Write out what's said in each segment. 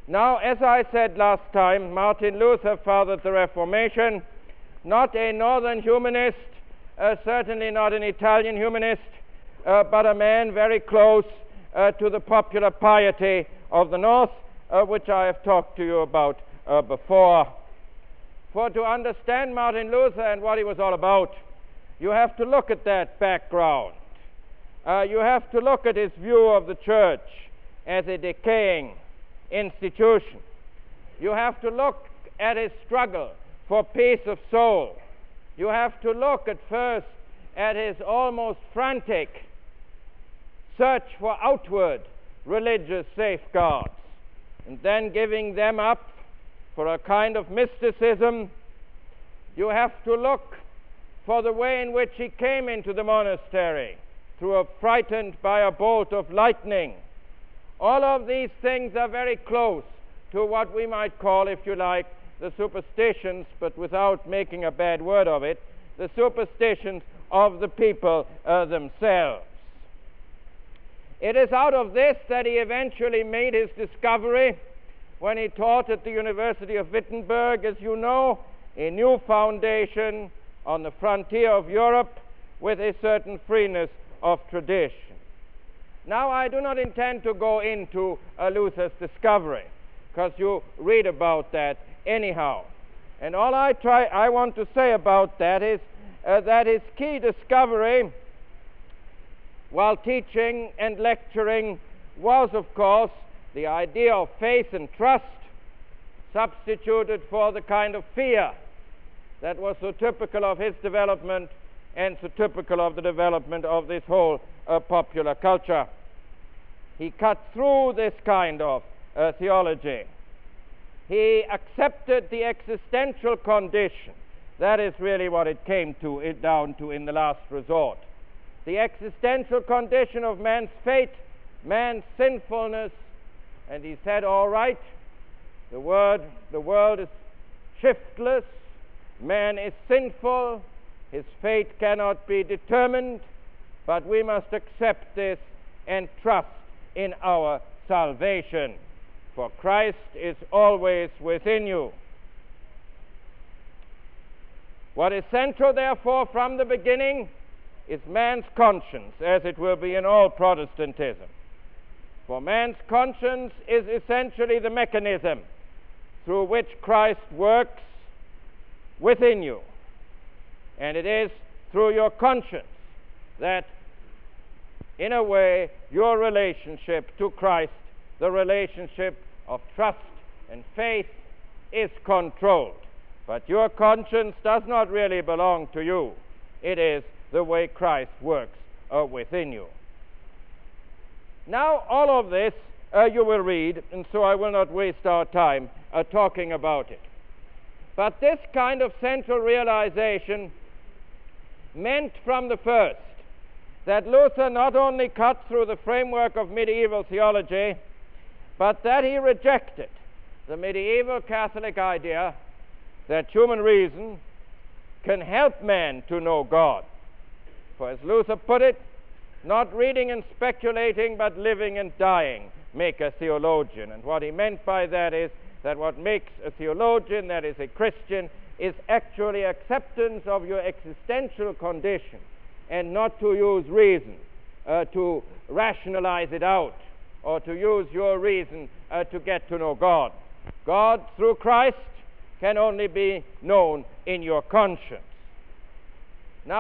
Now, as I said last time, Martin Luther fathered the Reformation, not a northern humanist, certainly not an Italian humanist, but a man very close to the popular piety of the North, which I have talked to you about before. For to understand Martin Luther and what he was all about, you have to look at that background. You have to look at his view of the church as a decaying institution. You have to look at his struggle for peace of soul. You have to look at first at his almost frantic search for outward religious safeguards, and then giving them up for a kind of mysticism. You have to look for the way in which he came into the monastery, frightened by a bolt of lightning. All of these things are very close to what we might call, if you like, the superstitions, but without making a bad word of it, the superstitions of the people themselves. It is out of this that he eventually made his discovery when he taught at the University of Wittenberg, as you know, a new foundation on the frontier of Europe with a certain freeness of tradition. Now, I do not intend to go into Luther's discovery, because you read about that anyhow. And all I want to say about that is that his key discovery while teaching and lecturing was, of course, the idea of faith and trust substituted for the kind of fear that was so typical of his development and so typical of the development of this whole popular culture. He cut through this kind of theology. He accepted the existential condition. That is really what it came down to in the last resort. The existential condition of man's fate, man's sinfulness. And he said, all right, the world is shiftless, man is sinful, his fate cannot be determined, but we must accept this and trust in our salvation, for Christ is always within you. What is central, therefore, from the beginning is man's conscience, as it will be in all Protestantism. For man's conscience is essentially the mechanism through which Christ works within you. And it is through your conscience that, in a way, your relationship to Christ, the relationship of trust and faith, is controlled. But your conscience does not really belong to you. It is the way Christ works within you. Now, all of this you will read, and so I will not waste our time talking about it. But this kind of central realization meant from the first that Luther not only cut through the framework of medieval theology, but that he rejected the medieval Catholic idea that human reason can help man to know God. For as Luther put it, not reading and speculating, but living and dying make a theologian. And what he meant by that is that what makes a theologian, that is a Christian, is actually acceptance of your existential condition, and not to use reason to rationalize it out, or to use your reason to get to know God. God, through Christ, can only be known in your conscience. Now,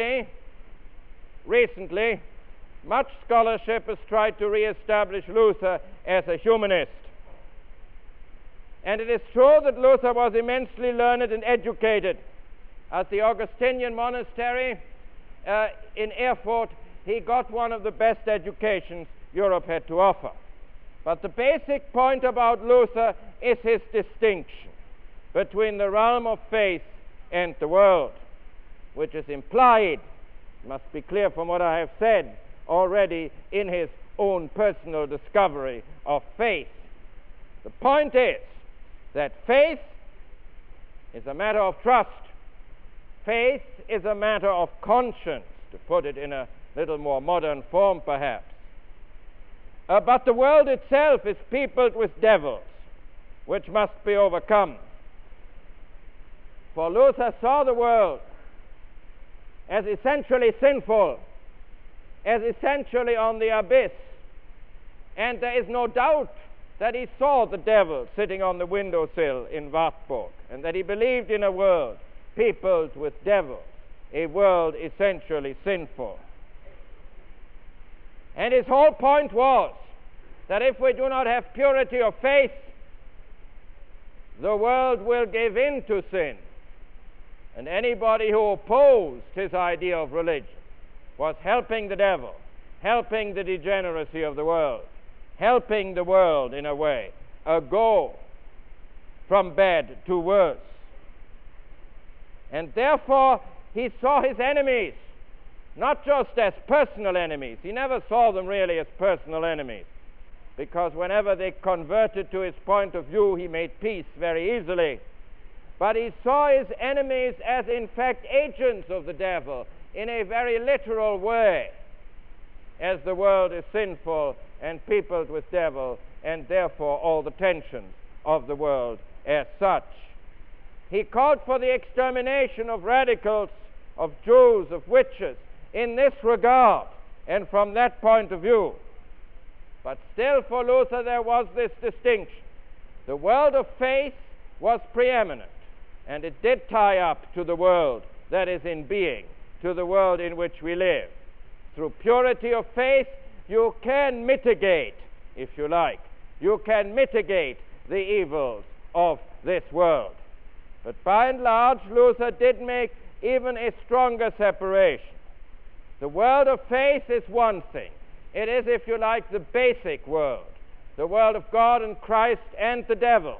recently, much scholarship has tried to re-establish Luther as a humanist. And it is true that Luther was immensely learned and educated. At the Augustinian monastery in Erfurt, he got one of the best educations Europe had to offer. But the basic point about Luther is his distinction between the realm of faith and the world, which is implied, must be clear from what I have said already, in his own personal discovery of faith. The point is that faith is a matter of trust. Faith is a matter of conscience, to put it in a little more modern form perhaps. But the world itself is peopled with devils. which must be overcome. For Luther saw the world as essentially sinful, as essentially on the abyss, and there is no doubt that he saw the devil sitting on the windowsill in Wartburg, and that he believed in a world peopled with devils, a world essentially sinful. And his whole point was that if we do not have purity of faith, the world will give in to sin. And anybody who opposed his idea of religion was helping the devil, helping the degeneracy of the world, helping the world in a way, go from bad to worse. And therefore he saw his enemies not just as personal enemies. He never saw them really as personal enemies, because whenever they converted to his point of view, he made peace very easily. But he saw his enemies as in fact agents of the devil in a very literal way, as the world is sinful and peopled with devil, and therefore all the tensions of the world as such. He called for the extermination of radicals, of Jews, of witches, in this regard and from that point of view. But still for Luther there was this distinction. The world of faith was preeminent, and it did tie up to the world that is in being, to the world in which we live. Through purity of faith, you can mitigate, if you like, you can mitigate the evils of this world. But by and large, Luther did make even a stronger separation. The world of faith is one thing. It is, if you like, the basic world, the world of God and Christ and the devil.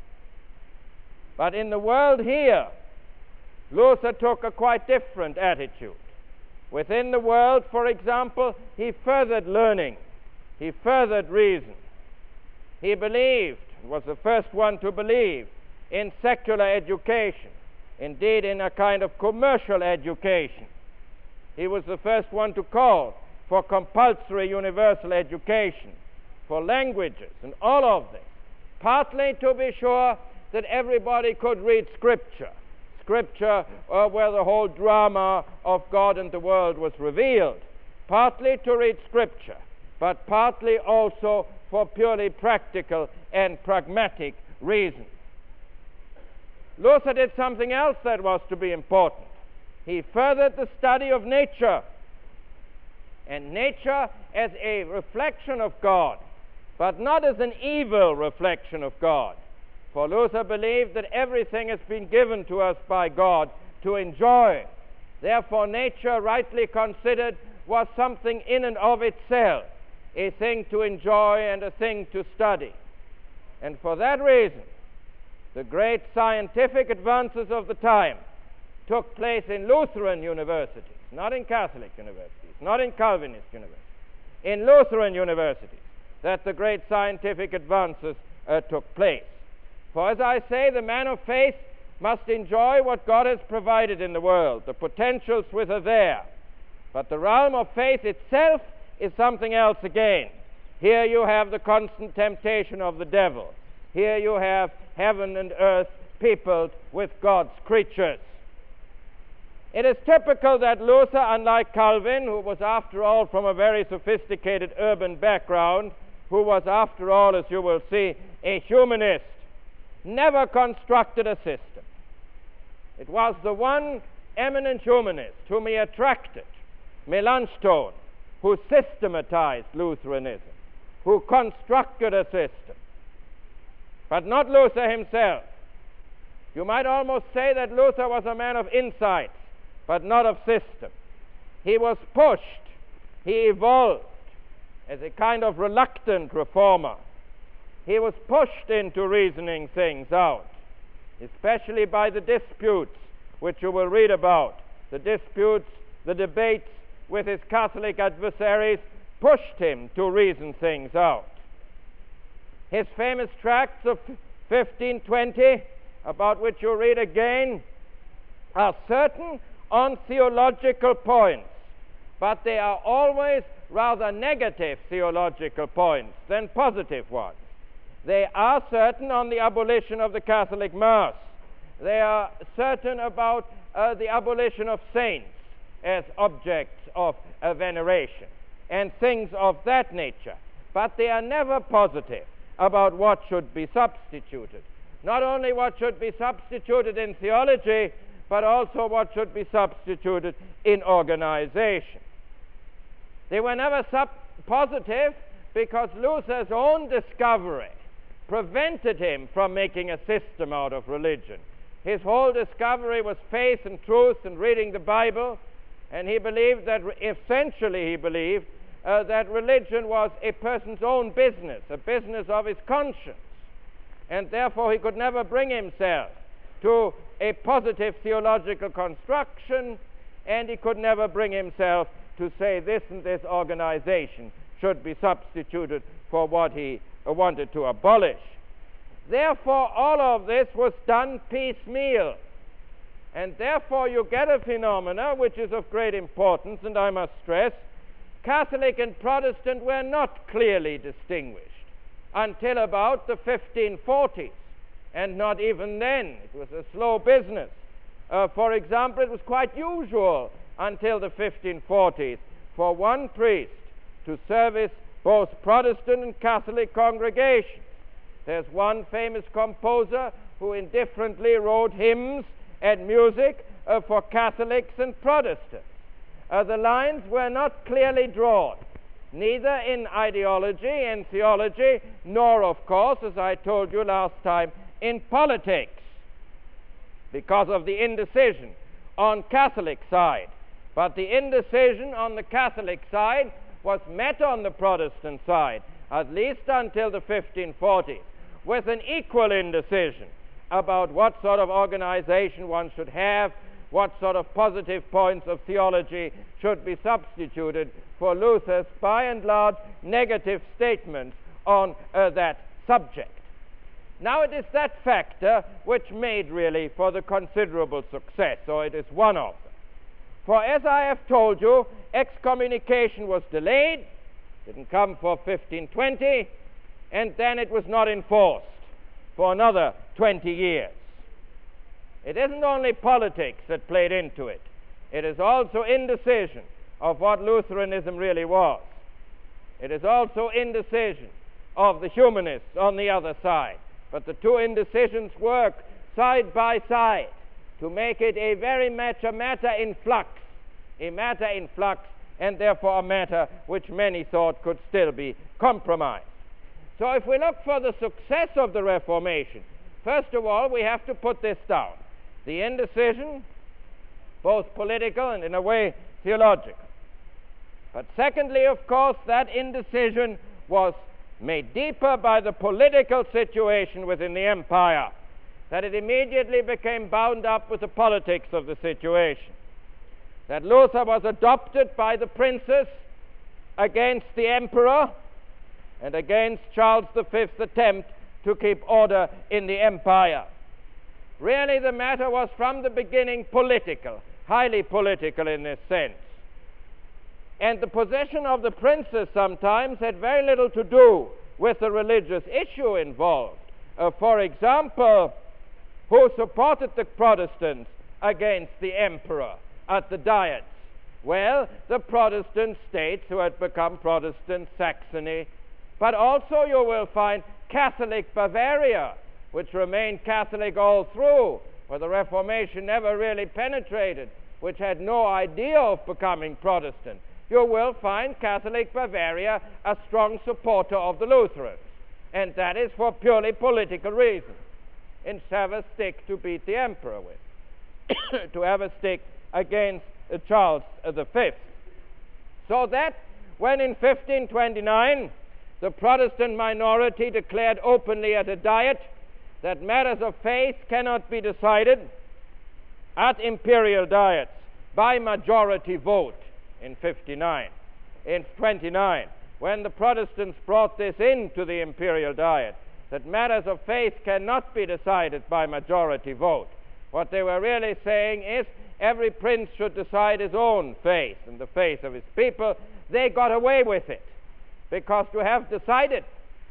But in the world here, Luther took a quite different attitude. Within the world, for example, he furthered learning, he furthered reason. He believed, was the first one to believe, in secular education, indeed in a kind of commercial education. He was the first one to call for compulsory universal education, for languages and all of this, partly to be sure that everybody could read Scripture, where the whole drama of God and the world was revealed, partly to read Scripture, but partly also for purely practical and pragmatic reasons. Luther did something else that was to be important. He furthered the study of nature, and nature as a reflection of God, but not as an evil reflection of God. For Luther believed that everything has been given to us by God to enjoy. Therefore, nature, rightly considered, was something in and of itself, a thing to enjoy and a thing to study. And for that reason, the great scientific advances of the time took place in Lutheran universities, not in Catholic universities, not in Calvinist universities, in Lutheran universities, that the great scientific advances took place. For as I say, the man of faith must enjoy what God has provided in the world. The potentials which are there. But the realm of faith itself is something else again. Here you have the constant temptation of the devil. Here you have heaven and earth peopled with God's creatures. It is typical that Luther, unlike Calvin, who was after all from a very sophisticated urban background, who was after all, as you will see, a humanist, never constructed a system. It was the one eminent humanist whom he attracted, Melanchthon, who systematized Lutheranism, who constructed a system. But not Luther himself. You might almost say that Luther was a man of insight, but not of system. He was pushed, he evolved as a kind of reluctant reformer. He was pushed into reasoning things out, especially by the disputes which you will read about. The disputes, the debates with his Catholic adversaries pushed him to reason things out. His famous tracts of 1520, about which you read again, are certain on theological points, but they are always rather negative theological points than positive ones. They are certain on the abolition of the Catholic Mass. They are certain about the abolition of saints as objects of veneration and things of that nature. But they are never positive about what should be substituted. Not only what should be substituted in theology, but also what should be substituted in organization. They were never positive because Luther's own discovery prevented him from making a system out of religion. His whole discovery was faith and truth and reading the Bible, and he believed that, essentially he believed, that religion was a person's own business, a business of his conscience, and therefore he could never bring himself to a positive theological construction, and he could never bring himself to say this and this organization should be substituted for what he wanted to abolish. Therefore, all of this was done piecemeal, and therefore you get a phenomena which is of great importance, and I must stress, Catholic and Protestant were not clearly distinguished until about the 1540s, and not even then. It was a slow business. For example, it was quite usual until the 1540s for one priest to service both Protestant and Catholic congregations. There's one famous composer who indifferently wrote hymns and music for Catholics and Protestants. The lines were not clearly drawn, neither in ideology and theology, nor, of course, as I told you last time, in politics, because of the indecision on Catholic side. But the indecision on the Catholic side was met on the Protestant side, at least until the 1540s, with an equal indecision about what sort of organization one should have, what sort of positive points of theology should be substituted for Luther's, by and large, negative statements on that subject. Now it is that factor which made really for the considerable success, or it is one of them. For as I have told you, excommunication was delayed, didn't come for 1520, and then it was not enforced for another 20 years. It isn't only politics that played into it. It is also indecision of what Lutheranism really was. It is also indecision of the humanists on the other side. But the two indecisions work side by side to make it a very much a matter in flux, and therefore a matter which many thought could still be compromised. So if we look for the success of the Reformation, first of all, we have to put this down. The indecision, both political and in a way theological. But secondly, of course, that indecision was made deeper by the political situation within the empire, that it immediately became bound up with the politics of the situation. That Luther was adopted by the princes against the emperor and against Charles V's attempt to keep order in the empire. Really, the matter was from the beginning political, highly political in this sense. And the position of the princes sometimes had very little to do with the religious issue involved. For example, who supported the Protestants against the emperor at the Diets? Well, the Protestant states who had become Protestant, Saxony, but also you will find Catholic Bavaria, which remained Catholic all through, where the Reformation never really penetrated, which had no idea of becoming Protestant. You will find Catholic Bavaria a strong supporter of the Lutherans, and that is for purely political reasons, and to have a stick to beat the emperor with, to have a stick against Charles V. So that when in 1529 the Protestant minority declared openly at a Diet that matters of faith cannot be decided at imperial diets by majority vote in 59. In 29, when the Protestants brought this into the imperial diet, that matters of faith cannot be decided by majority vote, what they were really saying is every prince should decide his own faith and the faith of his people. They got away with it, because to have decided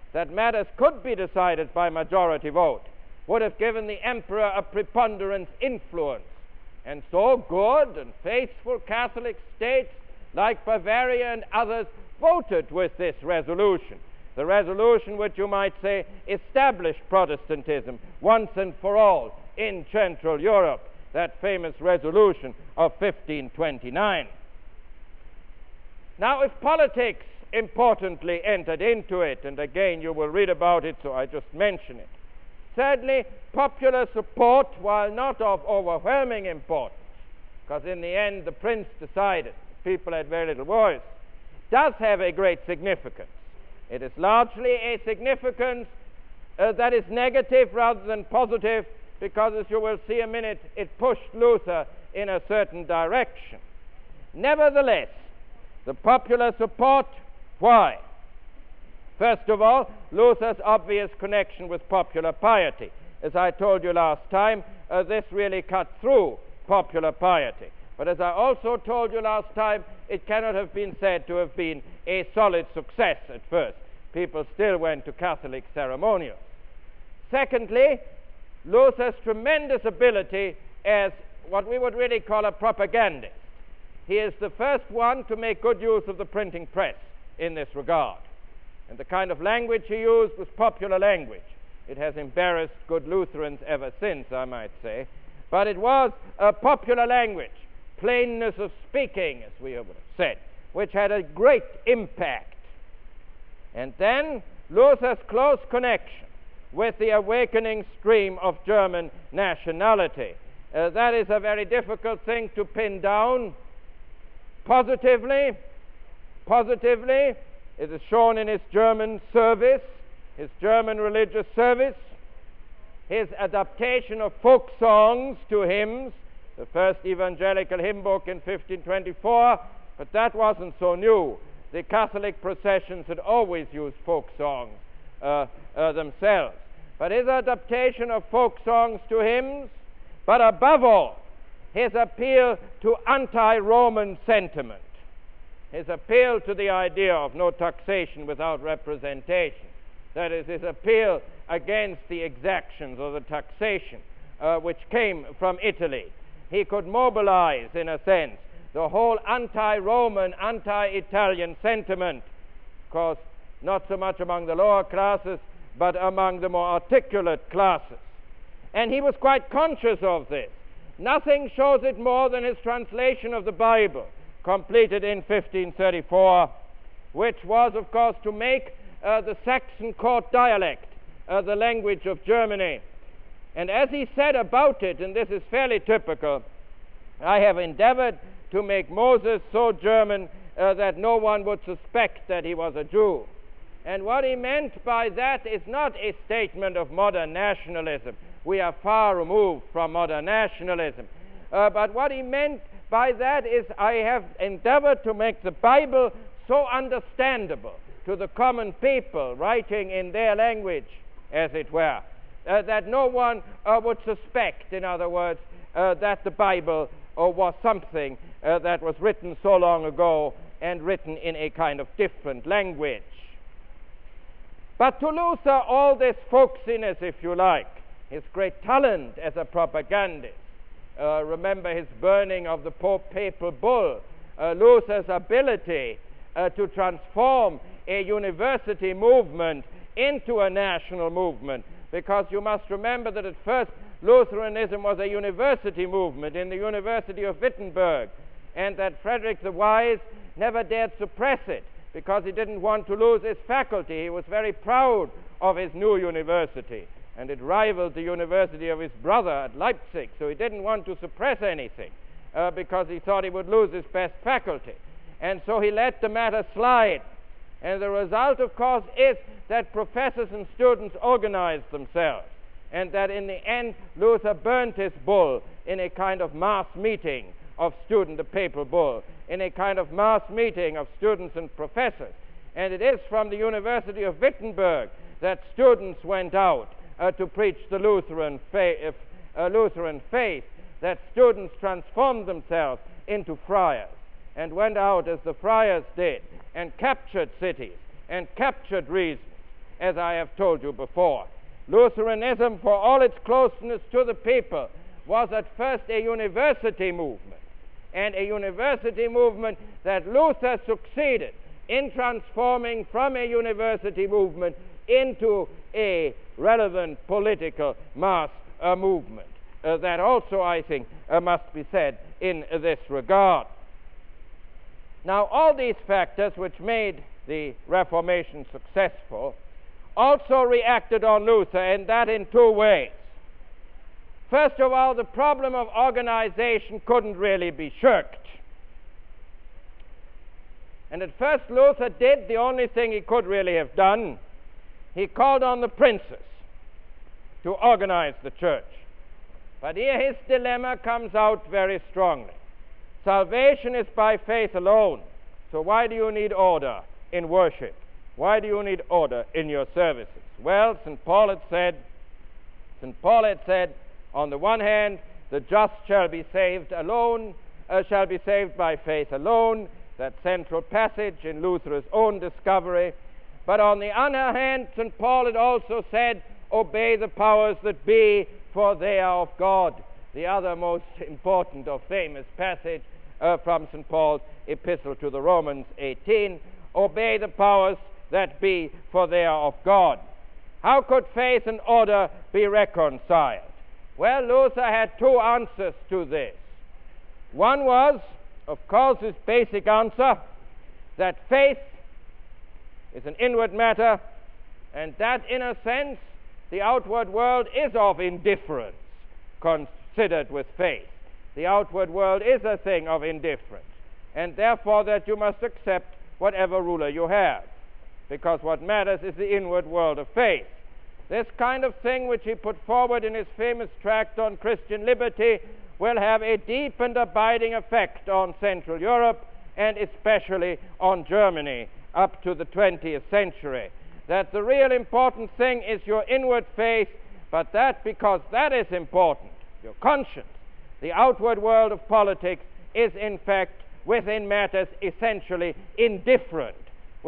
that matters could be decided by majority vote would have given the emperor a preponderant influence. And so good and faithful Catholic states like Bavaria and others voted with this resolution. The resolution which you might say established Protestantism once and for all in Central Europe, that famous resolution of 1529. Now, if politics importantly entered into it, and again you will read about it, so I just mention it. Thirdly, popular support, while not of overwhelming importance, because in the end the prince decided, people had very little voice, does have a great significance. It is largely a significance that is negative rather than positive, because as you will see a minute, it pushed Luther in a certain direction. Nevertheless, the popular support, why? First of all, Luther's obvious connection with popular piety. As I told you last time, this really cut through popular piety. But as I also told you last time, it cannot have been said to have been a solid success at first. People still went to Catholic ceremonials. Secondly, Luther's tremendous ability as what we would really call a propagandist. He is the first one to make good use of the printing press in this regard. And the kind of language he used was popular language. It has embarrassed good Lutherans ever since, I might say. But it was a popular language, plainness of speaking, as we have said, which had a great impact. And then Luther's close connection with the awakening stream of German nationality. That is a very difficult thing to pin down. Positively, it is shown in his German service, his German religious service, his adaptation of folk songs to hymns, the first evangelical hymn book in 1524, but that wasn't so new. The Catholic processions had always used folk songs themselves. But his adaptation of folk songs to hymns, but above all, his appeal to anti-Roman sentiment, his appeal to the idea of no taxation without representation, that is, his appeal against the exactions or the taxation which came from Italy. He could mobilize, in a sense, the whole anti-Roman, anti-Italian sentiment, of course, not so much among the lower classes, but among the more articulate classes. And he was quite conscious of this. Nothing shows it more than his translation of the Bible, completed in 1534, which was, of course, to make the Saxon court dialect the language of Germany. And as he said about it, and this is fairly typical, I have endeavored to make Moses so German that no one would suspect that he was a Jew. And what he meant by that is not a statement of modern nationalism. We are far removed from modern nationalism. But what he meant by that is, I have endeavored to make the Bible so understandable to the common people, writing in their language, as it were, that no one would suspect, in other words, that the Bible was something that was written so long ago and written in a kind of different language. But to Luther, all this folksiness, if you like, his great talent as a propagandist, remember his burning of the papal bull, Luther's ability to transform a university movement into a national movement, because you must remember that at first Lutheranism was a university movement in the University of Wittenberg, and that Frederick the Wise never dared suppress it because he didn't want to lose his faculty. He was very proud of his new university, and it rivaled the university of his brother at Leipzig, so he didn't want to suppress anything because he thought he would lose his best faculty. And so he let the matter slide. And the result, of course, is that professors and students organized themselves, and that in the end Luther burnt his bull in a kind of mass meeting of students, the papal bull, in a kind of mass meeting of students and professors. And it is from the University of Wittenberg that students went out to preach the Lutheran faith, that students transformed themselves into friars and went out as the friars did, and captured cities and captured regions as I have told you before. Lutheranism, for all its closeness to the people, was at first a university movement, and a university movement that Luther succeeded in transforming from a university movement into a relevant political mass movement. That also, I think, must be said in this regard. Now, all these factors which made the Reformation successful also reacted on Luther, and that in two ways. First of all, the problem of organization couldn't really be shirked. And at first Luther did the only thing he could really have done. He called on the princes to organize the church. But here his dilemma comes out very strongly. Salvation is by faith alone. So why do you need order in worship? Why do you need order in your services? Well, St. Paul had said, on the one hand, the just shall be saved alone, shall be saved by faith alone, that central passage in Luther's own discovery. But on the other hand, St. Paul had also said, obey the powers that be, for they are of God. The other most important or famous passage from St. Paul's epistle to the Romans 18, obey the powers that be, for they are of God. How could faith and order be reconciled? Well, Luther had two answers to this. One was, of course, his basic answer, that faith is an inward matter, and that, in a sense, the outward world is of indifference considered with faith. The outward world is a thing of indifference, and therefore that you must accept whatever ruler you have, because what matters is the inward world of faith. This kind of thing, which he put forward in his famous tract on Christian liberty, will have a deep and abiding effect on Central Europe, and especially on Germany up to the 20th century. That the real important thing is your inward faith, but that, because that is important, your conscience, the outward world of politics is in fact within matters essentially indifferent,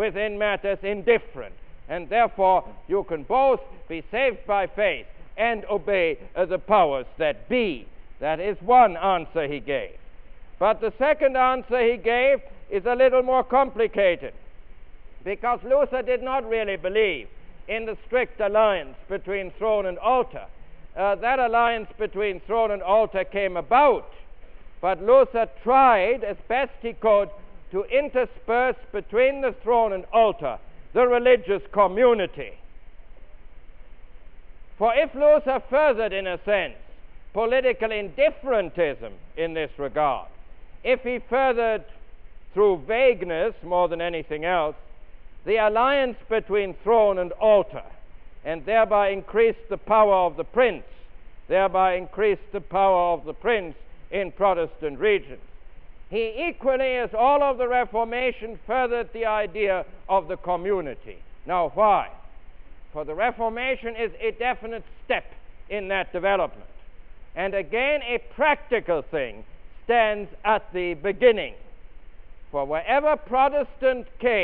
and therefore you can both be saved by faith and obey the powers that be. That is one answer he gave. But the second answer he gave is a little more complicated, because Luther did not really believe in the strict alliance between throne and altar. That alliance between throne and altar came about, but Luther tried as best he could to intersperse between the throne and altar the religious community. For if Luther furthered, in a sense, political indifferentism in this regard, if he furthered through vagueness more than anything else the alliance between throne and altar, and thereby increased the power of the prince, in Protestant regions, he equally, as all of the Reformation, furthered the idea of the community. Now, why? For the Reformation is a definite step in that development. And again, a practical thing stands at the beginning. For wherever Protestantism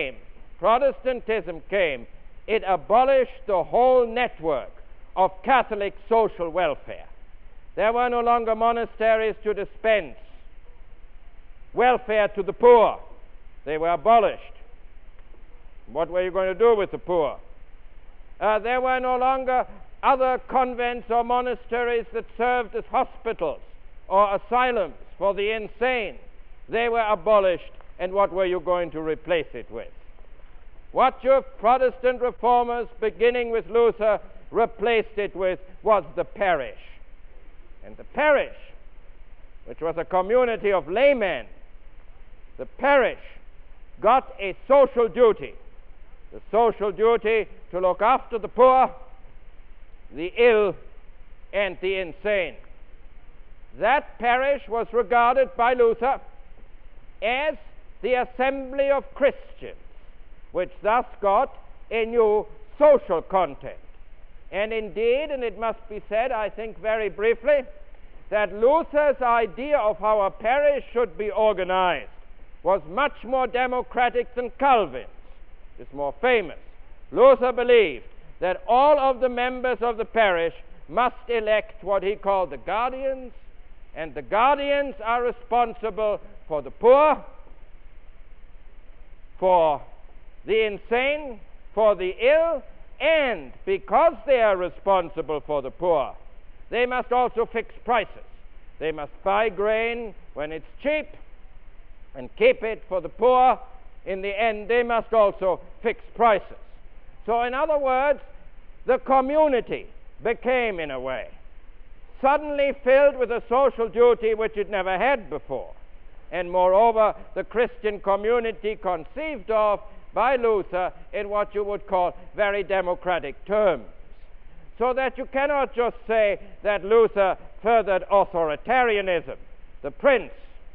came, it abolished the whole network of Catholic social welfare. There were no longer monasteries to dispense welfare to the poor. They were abolished. What were you going to do with the poor? There were no longer other convents or monasteries that served as hospitals or asylums for the insane. They were abolished, and what were you going to replace it with? What your Protestant reformers, beginning with Luther, replaced it with was the parish. And the parish, which was a community of laymen, the parish got a social duty. The social duty to look after the poor, the ill, and the insane. That parish was regarded by Luther as the assembly of Christians, which thus got a new social content. And indeed, and it must be said, I think very briefly, that Luther's idea of how a parish should be organized was much more democratic than Calvin's. It's more famous. Luther believed that all of the members of the parish must elect what he called the guardians, and the guardians are responsible for the poor, for the insane, for the ill, and because they are responsible for the poor, they must also fix prices. They must buy grain when it's cheap and keep it for the poor. In the end, they must also fix prices. So in other words, the community became, in a way, suddenly filled with a social duty which it never had before. And moreover, the Christian community conceived of by Luther in what you would call very democratic terms. So that you cannot just say that Luther furthered authoritarianism. The prince,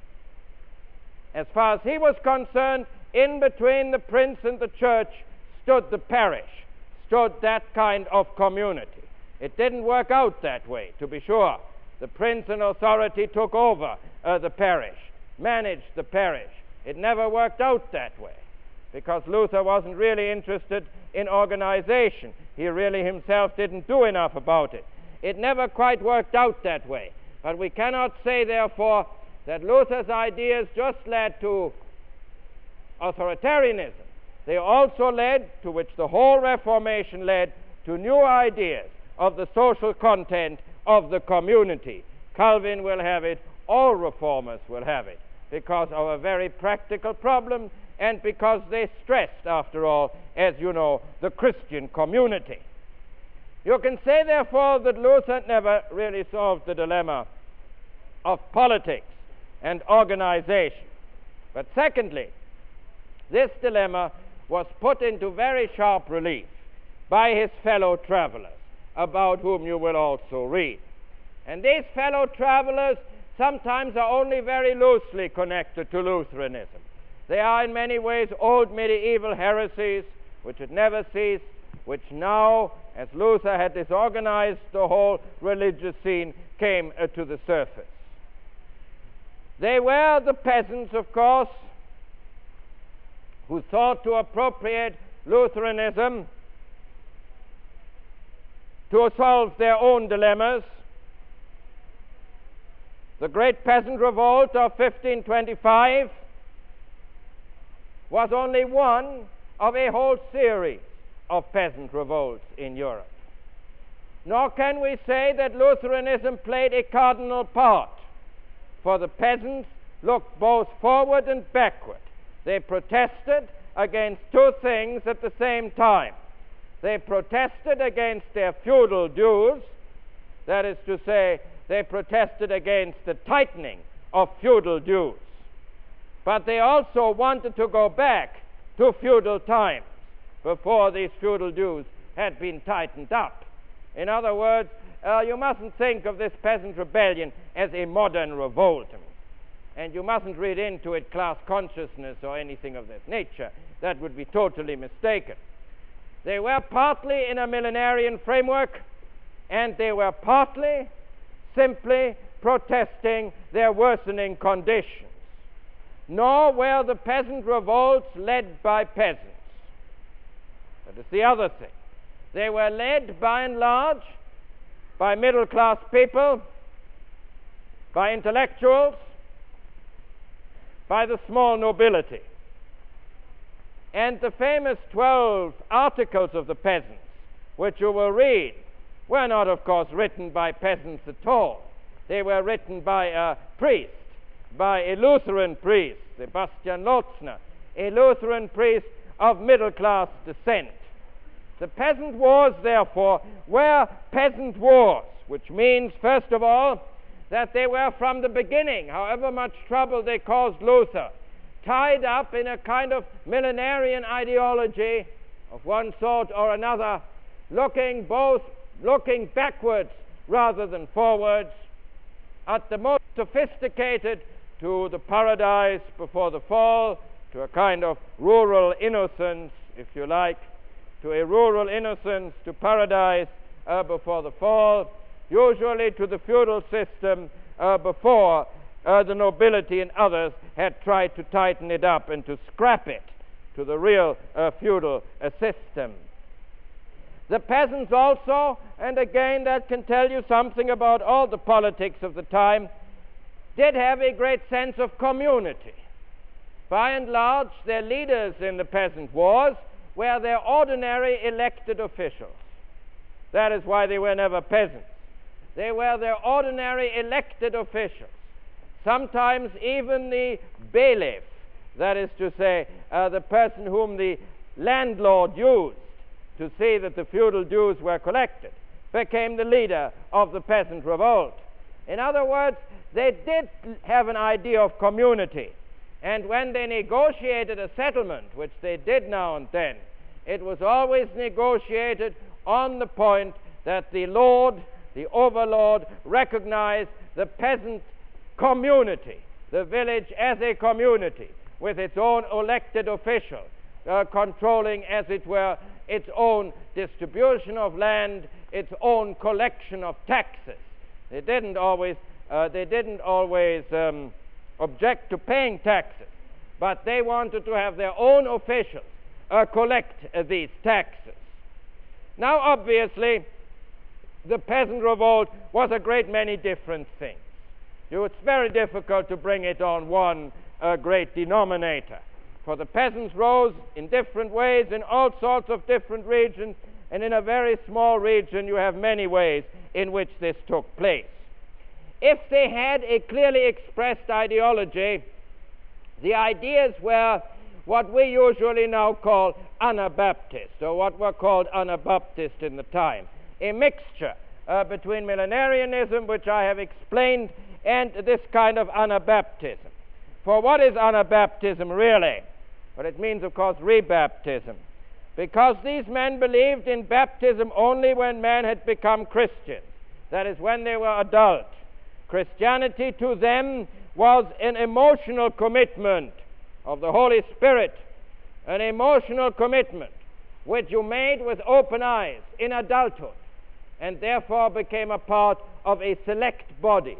as far as he was concerned, in between the prince and the church stood the parish, stood that kind of community. It didn't work out that way, to be sure. The prince in authority took over the parish, managed the parish. It never worked out that way, because Luther wasn't really interested in organization. He really himself didn't do enough about it. It never quite worked out that way. But we cannot say, therefore, that Luther's ideas just led to authoritarianism. They also led, to which the whole Reformation led, to new ideas of the social content of the community. Calvin will have it, all reformers will have it, because of a very practical problem, and because they stressed, after all, as you know, the Christian community. You can say, therefore, that Luther never really solved the dilemma of politics and organization. But secondly, this dilemma was put into very sharp relief by his fellow travelers, about whom you will also read. And these fellow travelers sometimes are only very loosely connected to Lutheranism. They are in many ways old medieval heresies which had never ceased, which now, as Luther had disorganized the whole religious scene, came to the surface. They were the peasants, of course, who sought to appropriate Lutheranism to solve their own dilemmas. The great peasant revolt of 1525 was only one of a whole series of peasant revolts in Europe. Nor can we say that Lutheranism played a cardinal part, for the peasants looked both forward and backward. They protested against two things at the same time. They protested against their feudal dues, that is to say, they protested against the tightening of feudal dues. But they also wanted to go back to feudal times before these feudal dues had been tightened up. In other words, you mustn't think of this peasant rebellion as a modern revolt, and you mustn't read into it class consciousness or anything of this nature. That would be totally mistaken. They were partly in a millenarian framework, and they were partly simply protesting their worsening conditions. Nor were the peasant revolts led by peasants. That is the other thing. They were led, by and large, by middle-class people, by intellectuals, by the small nobility. And the famous 12 Articles of the Peasants, which you will read, were not, of course, written by peasants at all. They were written by a priest, by a Lutheran priest, Sebastian Lotzner, a Lutheran priest of middle-class descent. The peasant wars, therefore, were peasant wars, which means, first of all, that they were from the beginning, however much trouble they caused Luther, tied up in a kind of millenarian ideology of one sort or another, looking backwards rather than forwards, at the most sophisticated to the paradise before the fall, to a kind of rural innocence, if you like, to a rural innocence, to paradise before the fall, usually to the feudal system before the nobility and others had tried to tighten it up and to scrap it to the real feudal system. The peasants also, and again that can tell you something about all the politics of the time, did have a great sense of community. By and large, their leaders in the peasant wars were their ordinary elected officials. That is why they were never peasants. They were their ordinary elected officials. Sometimes even the bailiff, that is to say, the person whom the landlord used to see that the feudal dues were collected, became the leader of the peasant revolt. In other words, they did have an idea of community, and when they negotiated a settlement, which they did now and then, it was always negotiated on the point that the lord, the overlord, recognized the peasant community, the village as a community, with its own elected official, controlling, as it were, its own distribution of land, its own collection of taxes. They didn't always object to paying taxes, but they wanted to have their own officials collect these taxes. Now, obviously, the peasant revolt was a great many different things. It's very difficult to bring it on one great denominator, for the peasants rose in different ways in all sorts of different regions, and in a very small region you have many ways in which this took place. If they had a clearly expressed ideology, the ideas were what we usually now call Anabaptist, or what were called Anabaptist in the time, a mixture between millenarianism, which I have explained, and this kind of Anabaptism. For what is Anabaptism really? Well, it means, of course, rebaptism, because these men believed in baptism only when men had become Christians, that is, when they were adult. Christianity to them was an emotional commitment of the Holy Spirit, an emotional commitment which you made with open eyes in adulthood, and therefore became a part of a select body,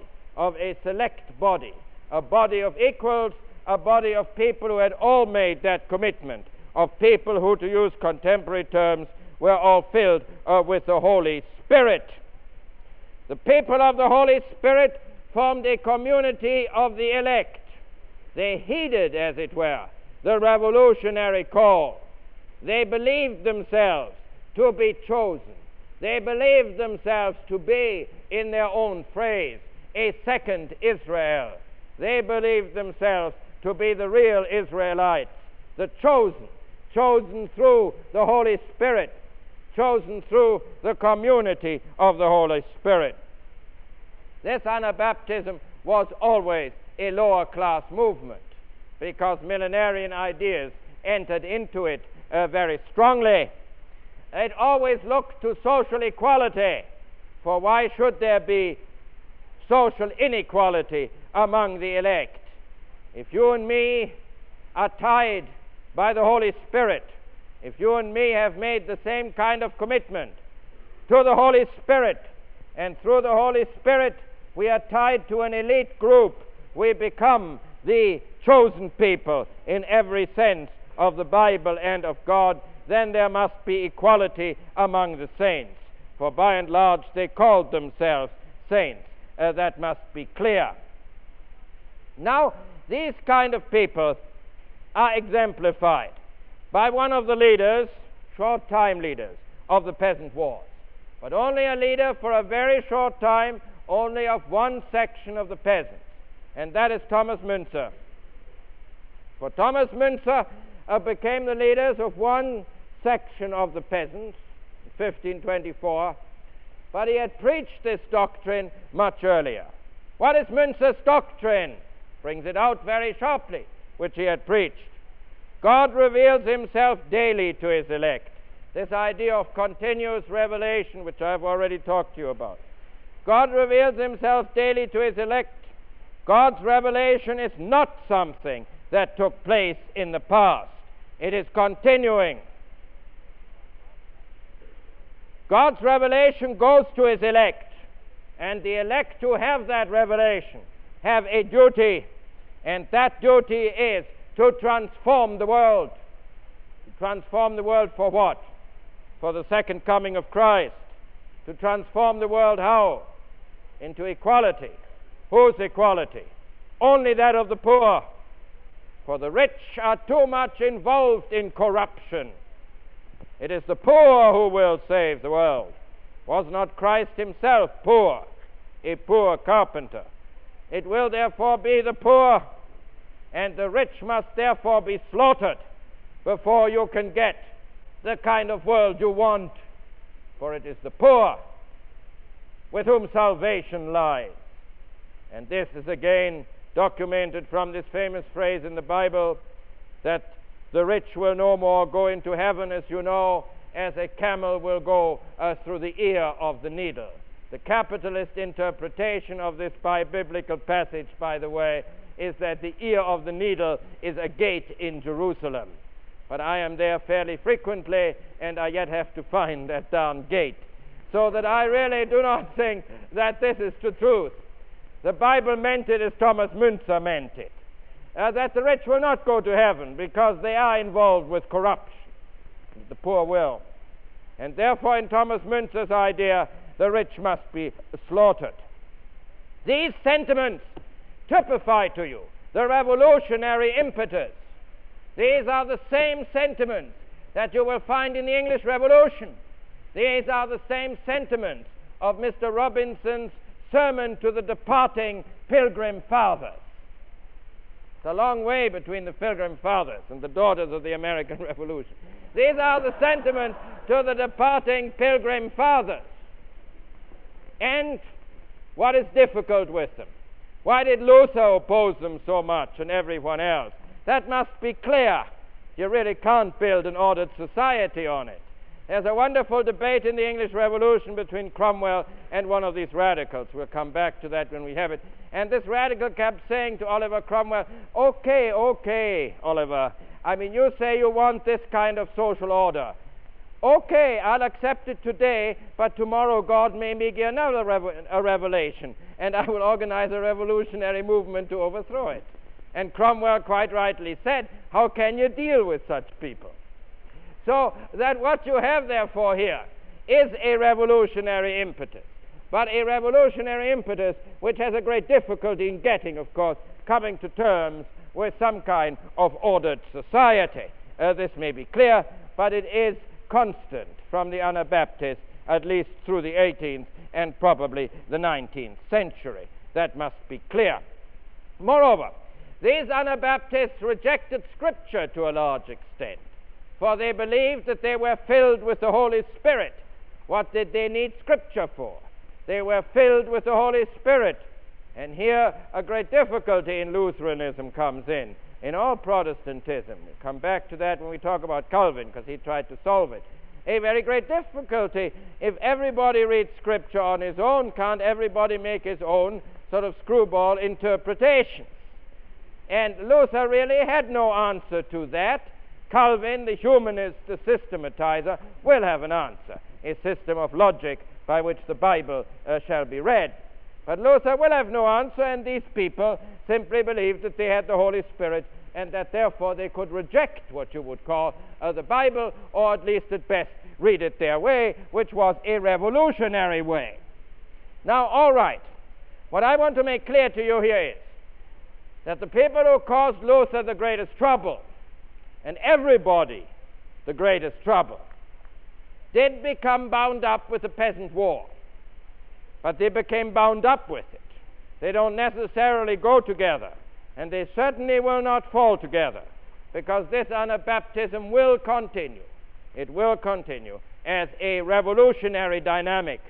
a body of equals, a body of people who had all made that commitment, of people who, to use contemporary terms, were all filled with the Holy Spirit. The people of the Holy Spirit formed a community of the elect. They heeded, as it were, the revolutionary call. They believed themselves to be chosen. They believed themselves to be, in their own phrase, a second Israel. They believed themselves to be the real Israelites, the chosen through the Holy Spirit, chosen through the community of the Holy Spirit. This Anabaptism was always a lower class movement, because millenarian ideas entered into it very strongly. It always looked to social equality, for why should there be social inequality among the elect? If you and me are tied by the Holy Spirit, if you and me have made the same kind of commitment to the Holy Spirit, and through the Holy Spirit we are tied to an elite group, we become the chosen people in every sense of the Bible and of God, then there must be equality among the saints, for by and large they called themselves saints. That must be clear. Now, these kind of people are exemplified by one of the leaders, short-time leaders, of the peasant wars, but only a leader for a very short time, only of one section of the peasants, and that is Thomas Müntzer. For Thomas Müntzer became the leaders of one section of the peasants in 1524, but he had preached this doctrine much earlier. What is Müntzer's doctrine? Brings it out very sharply, which he had preached. God reveals himself daily to his elect. This idea of continuous revelation, which I've already talked to you about. God reveals himself daily to his elect. God's revelation is not something that took place in the past. It is continuing. God's revelation goes to his elect, and the elect who have that revelation have a duty, and that duty is to transform the world. To transform the world for what? for the second coming of Christ, to transform the world how? Into equality. Whose equality? Only that of the poor. For the rich are too much involved in corruption. It is the poor who will save the world. Was not Christ himself poor, a poor carpenter? It will therefore be the poor, and the rich must therefore be slaughtered before you can get the kind of world you want. For it is the poor with whom salvation lies. And this is again documented from this famous phrase in the Bible, that the rich will no more go into heaven, as you know, as a camel will go through the ear of the needle. The capitalist interpretation of this biblical passage, by the way, is that the ear of the needle is a gate in Jerusalem. But I am there fairly frequently, and I yet have to find that darn gate. So that I really do not think that this is the truth. The Bible meant it as Thomas Müntzer meant it, that the rich will not go to heaven because they are involved with corruption. The poor will. And therefore, in Thomas Müntzer's idea, the rich must be slaughtered. These sentiments typify to you the revolutionary impetus. These are the same sentiments that you will find in the English Revolution. These are the same sentiments of Mr. Robinson's sermon to the departing Pilgrim Fathers. It's a long way between the Pilgrim Fathers and the daughters of the American Revolution. These are the sentiments to the departing Pilgrim Fathers. And what is difficult with them? Why did Luther oppose them so much and everyone else? That must be clear. You really can't build an ordered society on it. There's a wonderful debate in the English Revolution between Cromwell and one of these radicals. We'll come back to that when we have it. And this radical kept saying to Oliver Cromwell, okay, Oliver, I mean, you say you want this kind of social order. Okay, I'll accept it today, but tomorrow God may make another revelation, and I will organize a revolutionary movement to overthrow it. And Cromwell quite rightly said, how can you deal with such people? So that what you have therefore here is a revolutionary impetus, but a revolutionary impetus which has a great difficulty in getting, of course, coming to terms with some kind of ordered society. This may be clear, but it is constant from the Anabaptists, at least through the 18th and probably the 19th century. That must be clear. Moreover, these Anabaptists rejected Scripture to a large extent, for they believed that they were filled with the Holy Spirit. What did they need Scripture for? They were filled with the Holy Spirit. And here a great difficulty in Lutheranism comes in all Protestantism. We'll come back to that when we talk about Calvin, because he tried to solve it. A very great difficulty. If everybody reads Scripture on his own, can't everybody make his own sort of screwball interpretations? And Luther really had no answer to that. Calvin, the humanist, the systematizer, will have an answer, a system of logic by which the Bible shall be read. But Luther will have no answer, and these people simply believed that they had the Holy Spirit and that therefore they could reject what you would call the Bible, or at least at best read it their way, which was a revolutionary way. Now, all right, what I want to make clear to you here is that the people who caused Luther the greatest trouble, and everybody the greatest trouble, did become bound up with the Peasant War. But they became bound up with it. They don't necessarily go together, and they certainly will not fall together, because this Anabaptism will continue. It will continue as a revolutionary dynamic.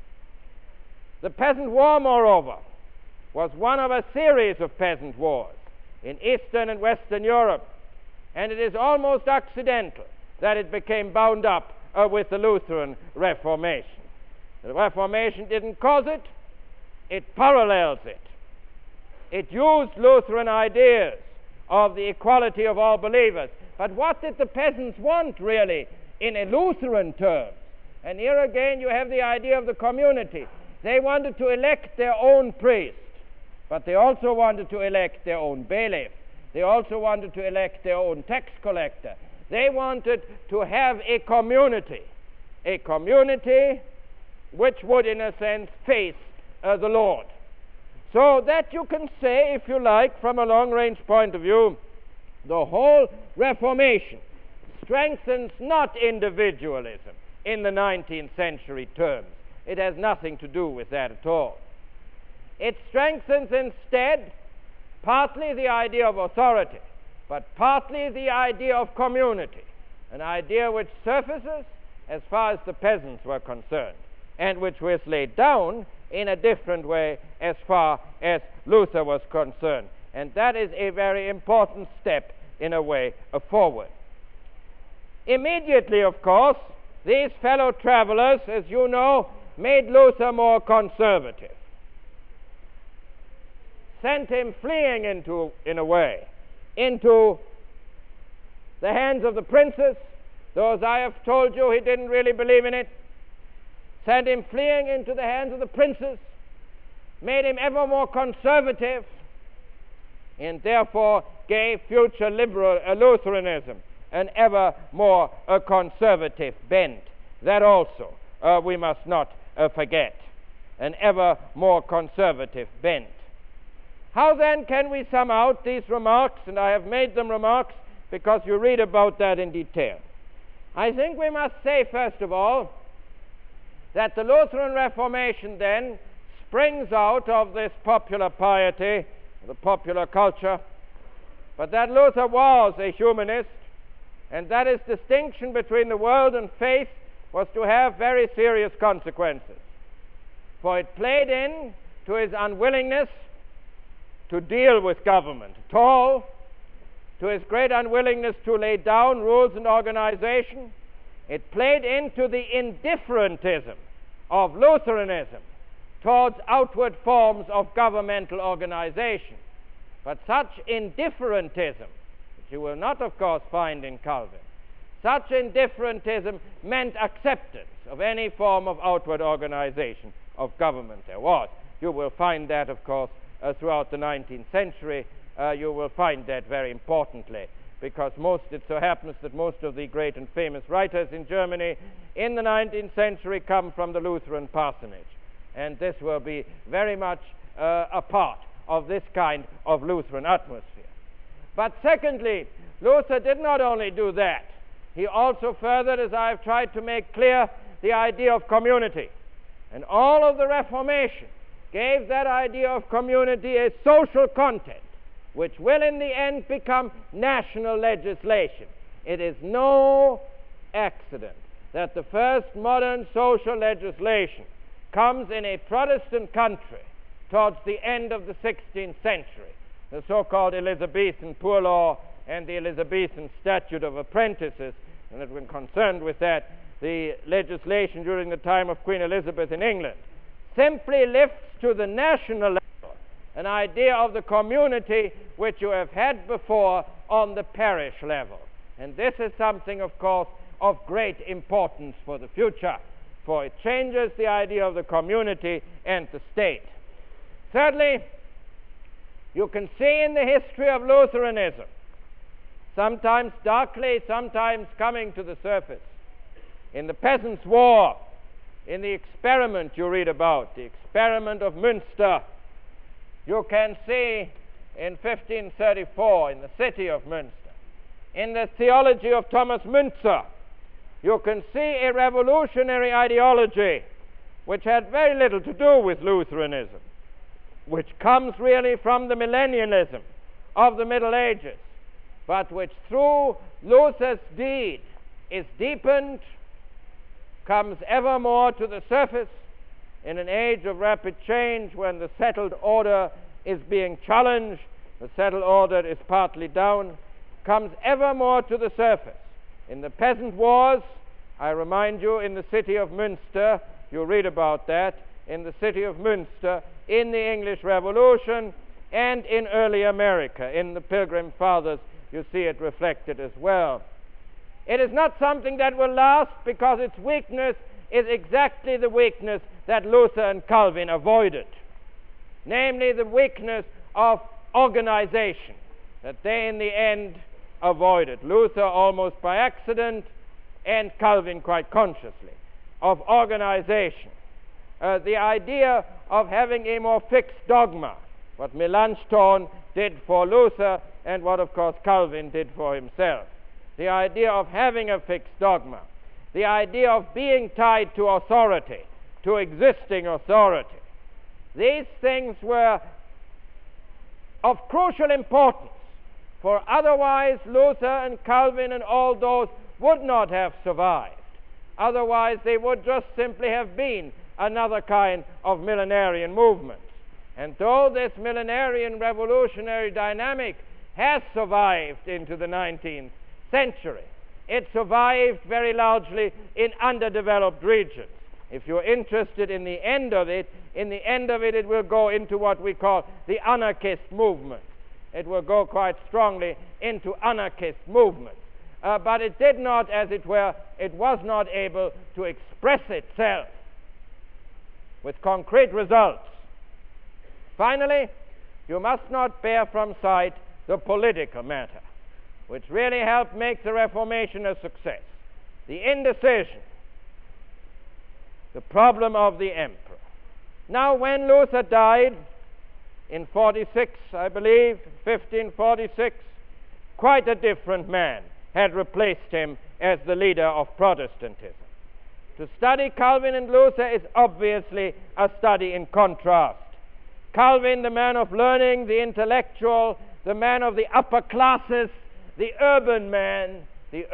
The Peasant War, moreover, was one of a series of peasant wars in Eastern and Western Europe, and it is almost accidental that it became bound up with the Lutheran Reformation. The Reformation didn't cause it, it parallels it. It used Lutheran ideas of the equality of all believers. But what did the peasants want, really, in a Lutheran terms? And here again you have the idea of the community. They wanted to elect their own priest, but they also wanted to elect their own bailiff. They also wanted to elect their own tax collector. They wanted to have a community. a community which would, in a sense, face the Lord. So that you can say, if you like, from a long-range point of view, the whole Reformation strengthens not individualism in the 19th century terms. It has nothing to do with that at all. It strengthens instead partly the idea of authority, but partly the idea of community, an idea which surfaces as far as the peasants were concerned, and which was laid down in a different way as far as Luther was concerned. And that is a very important step in a way forward. Immediately, of course, these fellow travelers, as you know, made Luther more conservative, sent him fleeing in a way, into the hands of the princes. Those I have told you he didn't really believe in it. Sent him fleeing into the hands of the princes, made him ever more conservative, and therefore gave future liberal Lutheranism an ever more conservative bent. That also we must not forget, an ever more conservative bent. How then can we sum out these remarks? And I have made them remarks because you read about that in detail. I think we must say, first of all, that the Lutheran Reformation then springs out of this popular piety, the popular culture, but that Luther was a humanist, and that his distinction between the world and faith was to have very serious consequences. For it played in to his unwillingness to deal with government at all, to his great unwillingness to lay down rules and organization. It played into the indifferentism of Lutheranism towards outward forms of governmental organization. But such indifferentism, which you will not, of course, find in Calvin, such indifferentism meant acceptance of any form of outward organization of government there was. You will find that, of course, throughout the 19th century. You will find that very importantly, because it so happens that most of the great and famous writers in Germany in the 19th century come from the Lutheran parsonage. And this will be very much a part of this kind of Lutheran atmosphere. But secondly, Luther did not only do that, he also furthered, as I have tried to make clear, the idea of community. And all of the Reformation gave that idea of community a social content, which will in the end become national legislation. It is no accident that the first modern social legislation comes in a Protestant country towards the end of the 16th century. The so-called Elizabethan Poor Law and the Elizabethan Statute of Apprentices, and that when concerned with that, the legislation during the time of Queen Elizabeth in England, simply lifts to the national level an idea of the community which you have had before on the parish level. And this is something, of course, of great importance for the future, for it changes the idea of the community and the state. Thirdly, you can see in the history of Lutheranism, sometimes darkly, sometimes coming to the surface, in the Peasants' War, in the experiment you read about, the experiment of Münster, you can see in 1534 in the city of Münster, in the theology of Thomas Müntzer, you can see a revolutionary ideology which had very little to do with Lutheranism, which comes really from the millennialism of the Middle Ages, but which through Luther's deed is deepened, comes ever more to the surface in an age of rapid change when the settled order is being challenged, the settled order is partly down, comes ever more to the surface. In the peasant wars, I remind you, in the city of Münster, you read about that, in the city of Münster, in the English Revolution, and in early America, in the Pilgrim Fathers, you see it reflected as well. It is not something that will last, because its weakness is exactly the weakness that Luther and Calvin avoided, namely the weakness of organization, that they in the end avoided. Luther almost by accident, and Calvin quite consciously. of organization, the idea of having a more fixed dogma, what Melanchthon did for Luther and what, of course, Calvin did for himself. The idea of having a fixed dogma, the idea of being tied to authority, to existing authority. These things were of crucial importance, for otherwise Luther and Calvin and all those would not have survived. Otherwise they would just simply have been another kind of millenarian movement. And though this millenarian revolutionary dynamic has survived into the 19th century, it survived very largely in underdeveloped regions. If you're interested in the end of it, it will go into what we call the anarchist movement. It will go quite strongly into anarchist movements. But it did not, as it were, it was not able to express itself with concrete results. Finally, you must not bear from sight the political matter, which really helped make the Reformation a success. The indecision, the problem of the emperor. Now, when Luther died in 46, I believe, 1546, quite a different man had replaced him as the leader of Protestantism. To study Calvin and Luther is obviously a study in contrast. Calvin, the man of learning, the intellectual, the man of the upper classes, the urban man,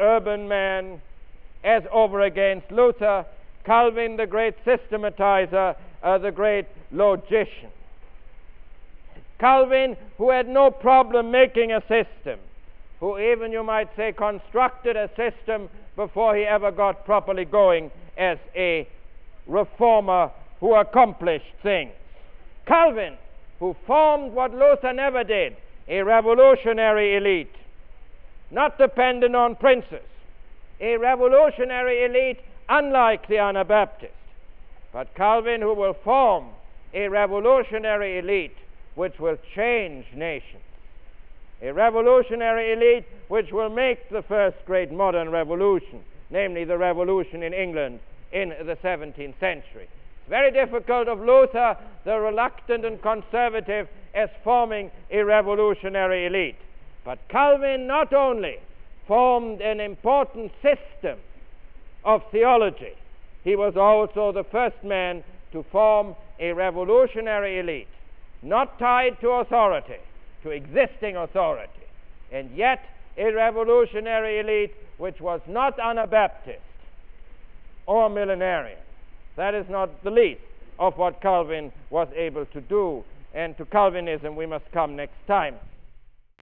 as over against Luther. Calvin, the great systematizer, the great logician. Calvin, who had no problem making a system, who even, you might say, constructed a system before he ever got properly going as a reformer who accomplished things. Calvin, who formed what Luther never did, a revolutionary elite, not dependent on princes, a revolutionary elite unlike the Anabaptist. But Calvin, who will form a revolutionary elite which will change nations, a revolutionary elite which will make the first great modern revolution, namely the revolution in England in the 17th century. It's very difficult of Luther, the reluctant and conservative, as forming a revolutionary elite. But Calvin not only formed an important system of theology, he was also the first man to form a revolutionary elite, not tied to authority, to existing authority, and yet a revolutionary elite which was not Anabaptist or millenarian. That is not the least of what Calvin was able to do, and to Calvinism we must come next time.